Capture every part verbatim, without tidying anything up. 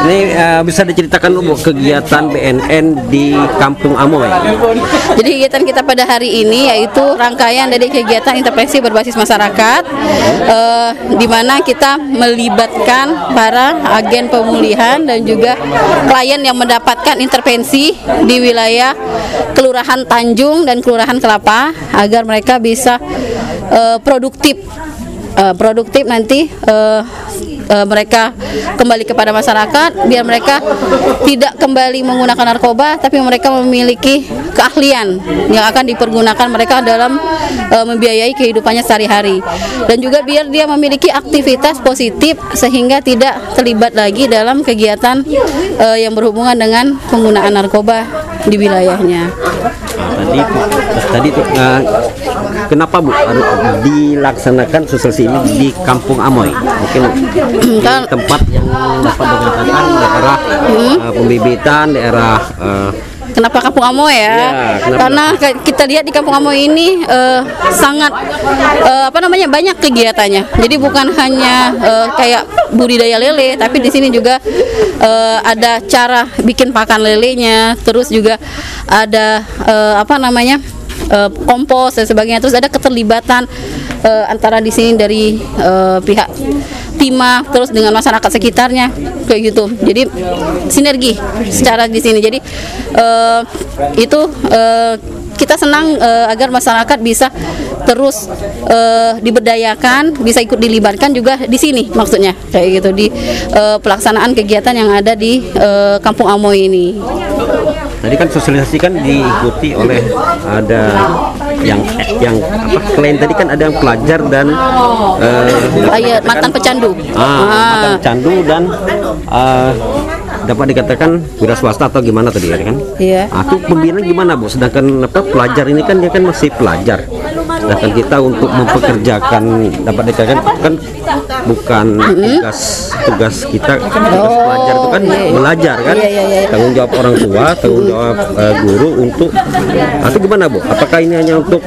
Ini uh, bisa diceritakan Bu kegiatan B N N di Kampung Amoy. Jadi kegiatan kita pada hari ini yaitu rangkaian dari kegiatan intervensi berbasis masyarakat, uh, di mana kita melibatkan para agen pemulihan dan juga klien yang mendapatkan intervensi di wilayah Kelurahan Tanjung dan Kelurahan Kelapa agar mereka bisa uh, produktif. Uh, produktif nanti uh, uh, mereka kembali kepada masyarakat, biar mereka tidak kembali menggunakan narkoba, tapi mereka memiliki keahlian yang akan dipergunakan mereka dalam uh, membiayai kehidupannya sehari-hari, dan juga biar dia memiliki aktivitas positif sehingga tidak terlibat lagi dalam kegiatan uh, yang berhubungan dengan penggunaan narkoba di wilayahnya. Tadi tadi tuh uh, kenapa Bu harus dilaksanakan sosialisasi ini di Kampung Amoy? Mungkin di tempat yang dapat dikatakan daerah uh, pembibitan, daerah uh, Kenapa Kampung Amoy ya? Ya Karena kita lihat di Kampung Amoy ini uh, sangat uh, apa namanya banyak kegiatannya. Jadi bukan hanya uh, kayak budidaya lele, tapi di sini juga uh, ada cara bikin pakan lelenya, terus juga ada uh, apa namanya uh, kompos dan sebagainya. Terus ada keterlibatan uh, antara di sini dari uh, pihak Timah terus dengan masyarakat sekitarnya kayak gitu. Jadi sinergi secara di sini. Jadi uh, itu uh, kita senang uh, agar masyarakat bisa terus uh, diberdayakan, bisa ikut dilibatkan juga di sini maksudnya kayak gitu di uh, pelaksanaan kegiatan yang ada di uh, Kampung Amoy ini. Tadi kan sosialisasi kan diikuti oleh ada yang yang apa klien tadi kan ada yang pelajar dan uh, Ayat, mantan pecandu. Ah, ah. mantan pecandu dan uh, dapat dikatakan wira swasta atau gimana tadi ya kan? Iya. Aku pembinaan gimana Bu? Sedangkan apa pelajar ini kan dia kan masih pelajar. Sedangkan kita untuk mempekerjakan dapat dikatakan kan bukan tugas tugas kita tugas oh, pelajar itu kan iya, iya. belajar kan iya, iya, iya. tanggung jawab orang tua tanggung jawab uh, guru untuk atau gimana Bu? Apakah ini hanya untuk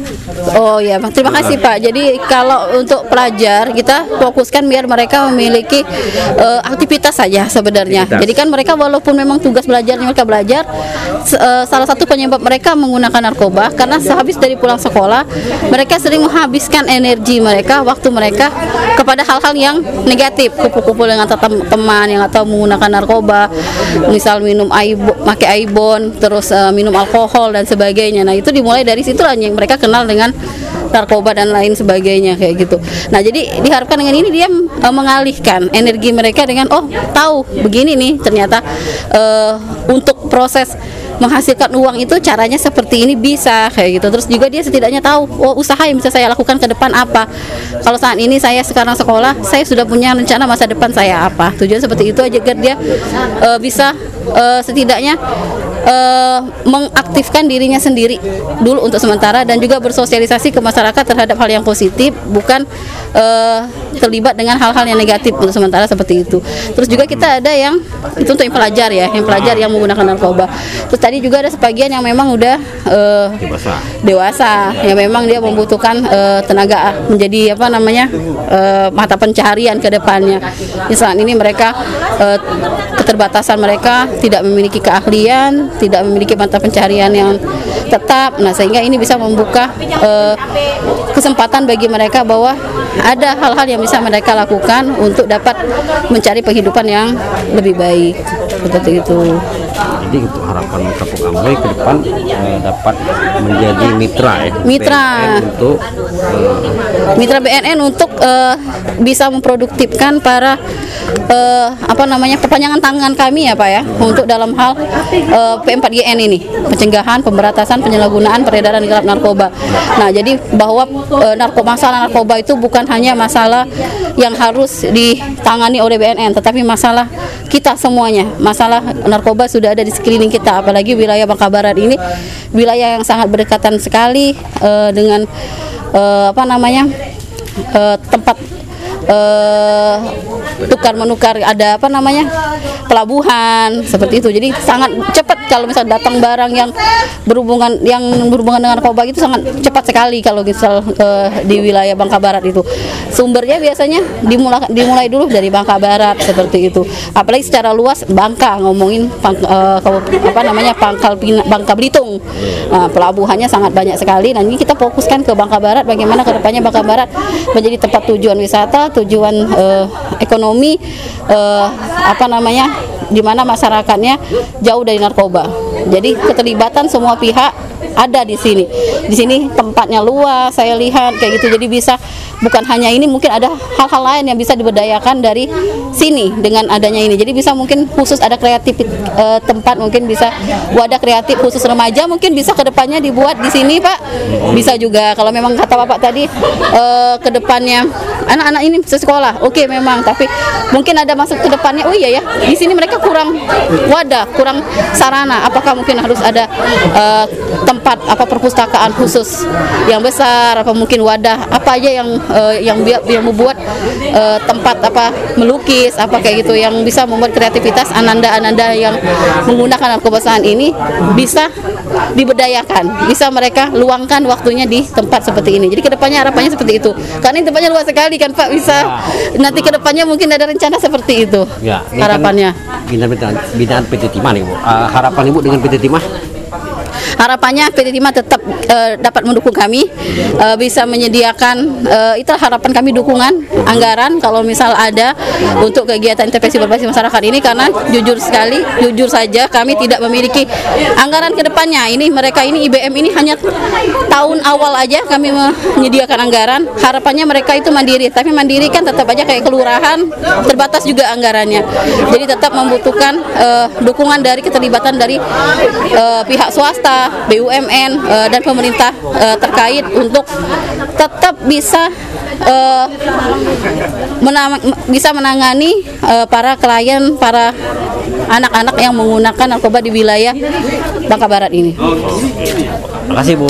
Oh ya, terima kasih Pak. Jadi kalau untuk pelajar kita fokuskan biar mereka memiliki uh, aktivitas saja sebenarnya. Aktivitas. Jadi kan mereka walaupun memang tugas belajarnya mereka belajar, uh, salah satu penyebab mereka menggunakan narkoba karena sehabis dari pulang sekolah mereka sering menghabiskan energi mereka, waktu mereka kepada hal-hal yang negatif, kumpul-kumpul dengan teman yang atau menggunakan narkoba, misal minum aibon, pakai aibon, terus uh, minum alkohol dan sebagainya. Nah itu dimulai dari situ lah yang mereka kenal dengan narkoba dan lain sebagainya kayak gitu. Nah jadi diharapkan dengan ini dia e, mengalihkan energi mereka dengan oh tahu begini nih ternyata e, untuk proses menghasilkan uang itu caranya seperti ini bisa kayak gitu. Terus juga dia setidaknya tahu oh usaha yang bisa saya lakukan ke depan apa. Kalau saat ini saya sekarang sekolah, saya sudah punya rencana masa depan saya apa. Tujuan seperti itu aja agar dia e, bisa e, setidaknya e, mengaktifkan dirinya sendiri dulu untuk sementara dan juga bersosialisasi ke masyarakat terhadap hal yang positif, bukan e, terlibat dengan hal-hal yang negatif untuk sementara seperti itu. Terus juga kita ada yang itu untuk yang pelajar ya, yang pelajar yang menggunakan narkoba. Terus tadi juga ada sebagian yang memang udah uh, dewasa. dewasa, yang memang dia membutuhkan uh, tenaga menjadi apa namanya uh, mata pencaharian ke depannya. Di saat ini mereka uh, keterbatasan mereka tidak memiliki keahlian, tidak memiliki mata pencaharian yang tetap. Nah sehingga ini bisa membuka uh, kesempatan bagi mereka bahwa ada hal-hal yang bisa mereka lakukan untuk dapat mencari penghidupan yang lebih baik seperti itu. Jadi untuk harapan Kampung Amoy ke depan eh, dapat menjadi mitra ya. Mitra B N N untuk eh, mitra B N N untuk eh, bisa memproduktifkan para eh, apa namanya perpanjangan tangan kami ya Pak ya untuk dalam hal eh, P empat G N ini, pencegahan, pemberantasan, penyalahgunaan, peredaran gelap narkoba. Nah jadi bahwa eh, narkoba masalah narkoba itu bukan hanya masalah yang harus ditangani oleh B N N, tetapi masalah kita semuanya. Masalah narkoba sudah ada di sekeliling kita, apalagi wilayah Bangka Barat ini wilayah yang sangat berdekatan sekali uh, dengan uh, apa namanya uh, tempat uh, tukar menukar, ada apa namanya pelabuhan seperti itu. Jadi sangat cepat kalau misal datang barang yang berhubungan yang berhubungan dengan narkoba itu sangat cepat sekali kalau misal uh, di wilayah Bangka Barat itu. Sumbernya biasanya dimulai dimulai dulu dari Bangka Barat seperti itu. Apalagi secara luas Bangka ngomongin pang, uh, apa namanya Pangkal Pinang, Bangka Belitung. Nah, pelabuhannya sangat banyak sekali. Nah, ini kita fokuskan ke Bangka Barat, bagaimana kedepannya Bangka Barat menjadi tempat tujuan wisata, tujuan uh, ekonomi, uh, apa namanya, di mana masyarakatnya jauh dari narkoba. Jadi keterlibatan semua pihak ada di sini. Di sini tempatnya luas, saya lihat kayak gitu. Jadi bisa bukan hanya ini, mungkin ada hal-hal lain yang bisa diberdayakan dari sini dengan adanya ini. Jadi bisa mungkin khusus ada kreatif eh, tempat, mungkin bisa wadah kreatif khusus remaja, mungkin bisa kedepannya dibuat di sini, Pak. Bisa juga kalau memang kata Bapak tadi eh, kedepannya anak-anak ini bisa sekolah, oke memang, tapi mungkin ada masuk ke depannya, oh iya ya, di sini mereka kurang wadah, kurang sarana. Apakah mungkin harus ada uh, tempat apa perpustakaan khusus yang besar, apa mungkin wadah apa aja yang uh, yang yang membuat uh, tempat apa melukis apa kayak gitu yang bisa membuat kreativitas ananda-ananda yang menggunakan narkoba saat ini bisa diberdayakan, bisa mereka luangkan waktunya di tempat seperti ini. Jadi kedepannya harapannya seperti itu, karena ini tempatnya luas sekali kan Pak, bisa nanti kedepannya mungkin ada rencana seperti itu. Ya, harapannya. Binaan, binaan P T Timah nih Bu. Uh, harapan Ibu dengan P T Timah? Harapannya P T Timah tetap uh, dapat mendukung kami, uh, bisa menyediakan, uh, itu harapan kami, dukungan anggaran kalau misal ada untuk kegiatan intervensi berbasis masyarakat ini, karena jujur sekali, jujur saja kami tidak memiliki anggaran ke depannya. Ini mereka ini I B M ini hanya tahun awal aja kami menyediakan anggaran. Harapannya mereka itu mandiri, tapi mandiri kan tetap aja kayak kelurahan, terbatas juga anggarannya. Jadi tetap membutuhkan uh, dukungan dari keterlibatan dari uh, pihak swasta, B U M N uh, dan pemerintah uh, terkait untuk tetap bisa uh, menang bisa menangani uh, para klien, para anak-anak yang menggunakan narkoba di wilayah Bangka Barat ini. Terima kasih Bu.